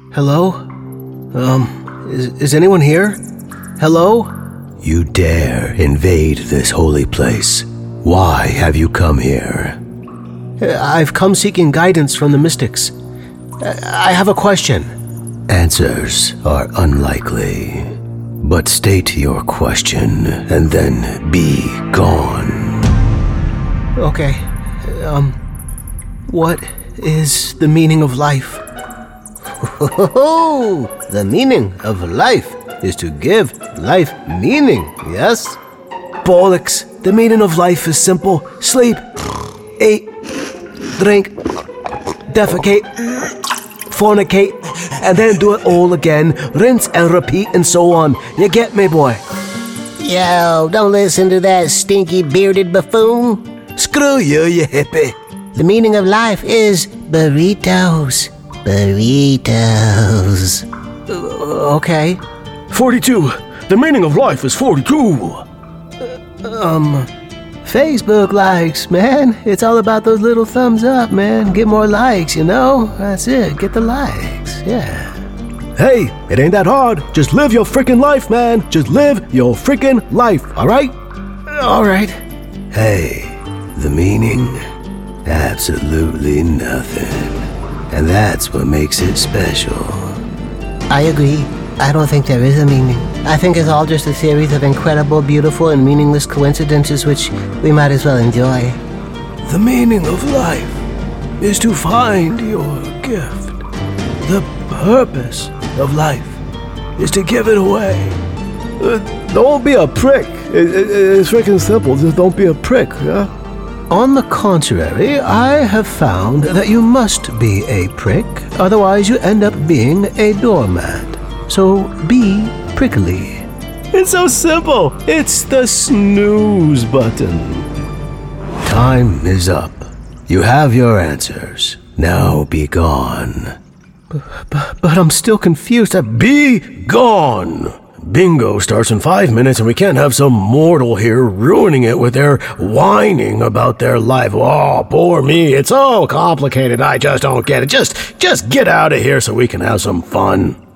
Hello? Is anyone here? Hello? You dare invade this holy place. Why have you come here? I've come seeking guidance from the mystics. I have a question. Answers are unlikely. But state your question and then be gone. Okay. What is the meaning of life? The meaning of life is to give life meaning, yes? Bollocks. The meaning of life is simple. Sleep, eat, drink, defecate, fornicate, and then do it all again. Rinse and repeat and so on. You get me, boy? Yo, don't listen to that stinky bearded buffoon. Screw you, you hippie. The meaning of life is burritos. Burritos. Okay. 42. The meaning of life is 42. Facebook likes, man. It's all about those little thumbs up, man. Get more likes, you know? That's it. Get the likes. Yeah. Hey, it ain't that hard. Just live your freaking life, man. Just live your freaking life, alright? Alright. Hey, the meaning? Absolutely nothing. And that's what makes it special. I agree. I don't think there is a meaning. I think it's all just a series of incredible, beautiful, and meaningless coincidences which we might as well enjoy. The meaning of life is to find your gift. The purpose of life is to give it away. Don't be a prick. It's freaking simple. Just don't be a prick, yeah? On the contrary, I have found that you must be a prick, otherwise you end up being a doormat. So be prickly. It's so simple. It's the snooze button. Time is up. You have your answers. Now be gone. But I'm still confused. Be gone! Bingo starts in 5 minutes and we can't have some mortal here ruining it with their whining about their life. Oh, poor me. It's so complicated. I just don't get it. Just get out of here so we can have some fun.